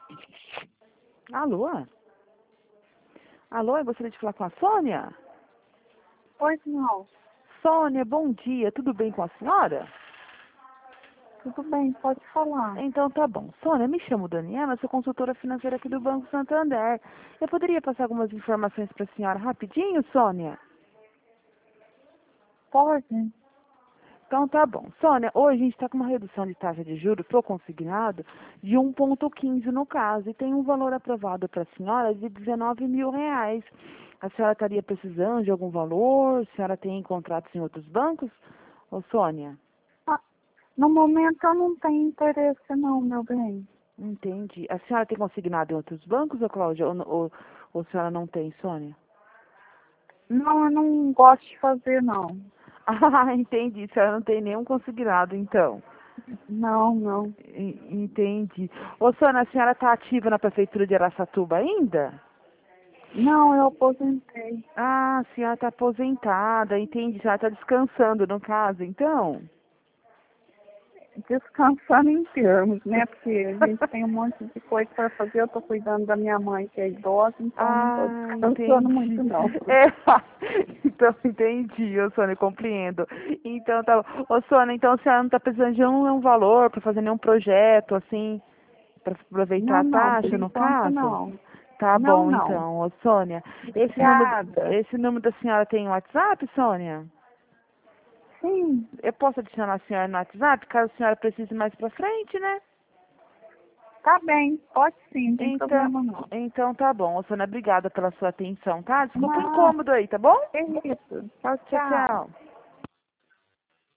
Alô? Alô, eu gostaria de falar com a Sônia? Pois não. Sônia, bom dia. Tudo bem com a senhora? Tudo bem, pode falar. Então tá bom. Sônia, me chamo Daniela, sou consultora financeira aqui do Banco Santander. Eu poderia passar algumas informações para a senhora rapidinho, Sônia? Pode? Então tá bom. Sônia, hoje a gente está com uma redução de taxa de juros pro consignado de 1,15 no caso, e tem um valor aprovado para a senhora de R$ 19.000. A senhora estaria precisando de algum valor? A senhora tem contratos em outros bancos? Ô, Sônia? Ah, no momento eu não tenho interesse não, meu bem. Entendi. A senhora tem consignado em outros bancos, ô Cláudia? Ou a senhora não tem, Sônia? Não, eu não gosto de fazer não. Ah, entendi. A senhora não tem nenhum consignado, então. Não, não. Entendi. Ô, Sônia, a senhora está ativa na prefeitura de Araçatuba ainda? Não, eu aposentei. Ah, a senhora está aposentada, entendi. A senhora está descansando, no caso, então? Descansando em termos, né? Porque a gente tem um monte de coisa para fazer. Eu tô cuidando da minha mãe, que é idosa, então não tô Ah, descansando entendi. muito não. É, então entendi, ô Sônia, compreendo. Então tá bom. Ô Sônia, então a senhora não está precisando de um valor para fazer nenhum projeto, assim, para aproveitar Não, a não, por taxa, no enquanto caso? não. Tá Não, bom, não. então, ô Sônia. Obrigada. Esse número da senhora tem WhatsApp, Sônia? Sim, Eu posso adicionar a senhora no WhatsApp, caso a senhora precise mais pra frente, né? tá bem. Pode sim, não tem Então, problema não. então tá bom, ô Sônia, obrigada pela sua atenção, tá? Desculpa o Não, incômodo aí, tá bom? que isso. Tchau, Tchau, tchau. tchau.